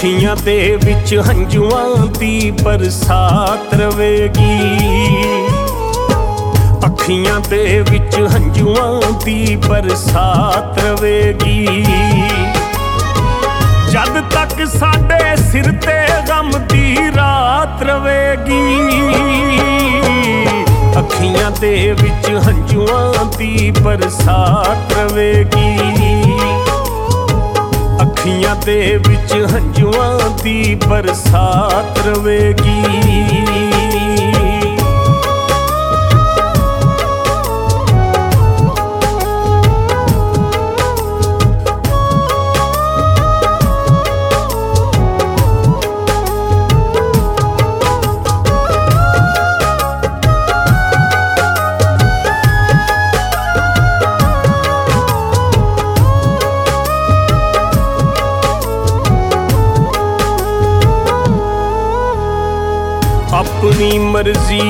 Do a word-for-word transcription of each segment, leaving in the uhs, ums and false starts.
अखियां दे विच हंजुआं दी बरसात रवेगी। अखियां दे विच हंजुआं दी बरसात रवेगी। जद तक साडे सिर ते गम दी रात रवेगी। अखियां दे विच हंजुआं दी बरसात रवेगी। अखियां दे विच हंजुआं दी बरसात रवेगी। अपनी मर्जी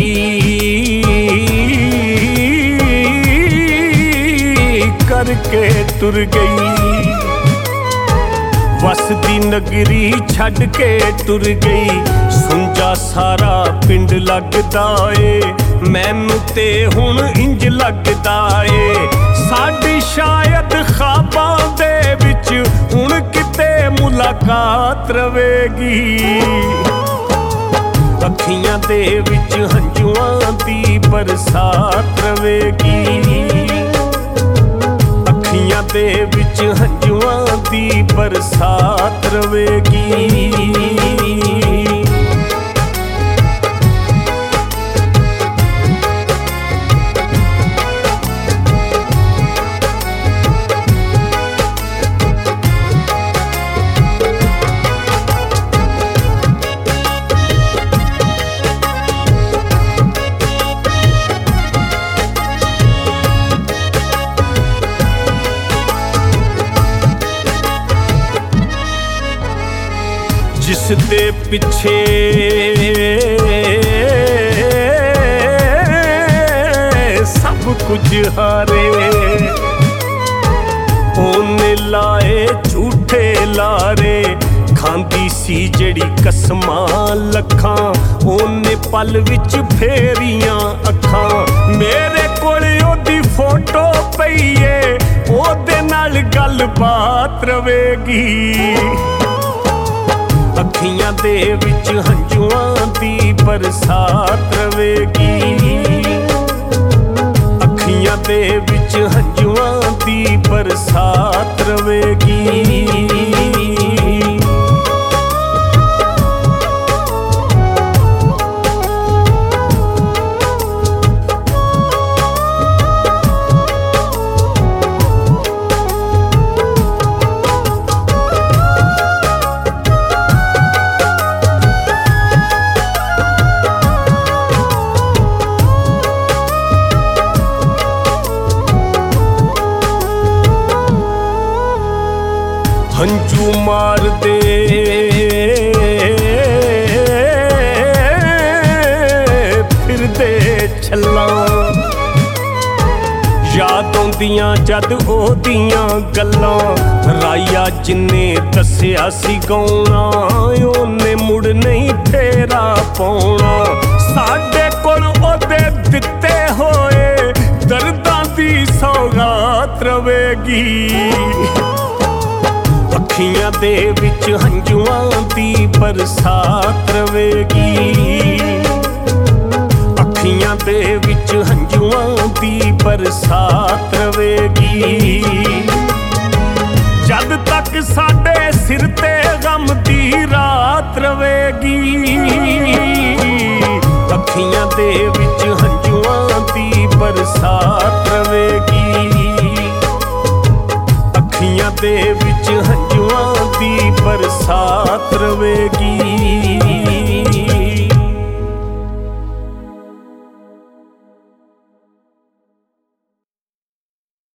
करके तुर गई। वसदी नगरी छड़ के तुर गई। सुंजा सारा पिंड लगदा ए मैनू ते हुण इंज लगदा ए। साडी शायद ख्वाबां दे विच हुण किते मुलाकात रवेगी। अखियां दे विच हंजुआं दी बरसात रवेगी। अखियां दे विच हंजुआं दी बरसात रवेगी। जिस दे पिछे सब कुछ हारे ओने लाए झूठे लारे। खांदी सी जड़ी कसमां लखां ओने पल विच फेरियां अखां। मेरे कोल ओदी फोटो पई ए ओदे नाल गल बात रवेगी। अखियां दे विच हंजुआं दी बरसात रवेगी। अखियां दे विच हंजुआं दी बरसात रवेगी। हंजू मार दे फिर दे छल्लां। याद आउंदियां जद ओदियां गल्लां। राया जिन्ने दस्सिया सी गौना ओने मुड़ नहीं फेरा पौना। साडे कोल ओदे दित्ते होए दर्दां दी सौगात रवेगी। अखियां दे विच हंजुआं दी बरसात रवेगी। अखियां दे विच हंजुआं दी बरसात रवेगी। जद तक साडे सिर ते गम दी रात रवेगी। अखियां दे विच हंजुआं दी बरसात रवेगी। अखियां दे विच हंजुआं दी बरसात रवेगी।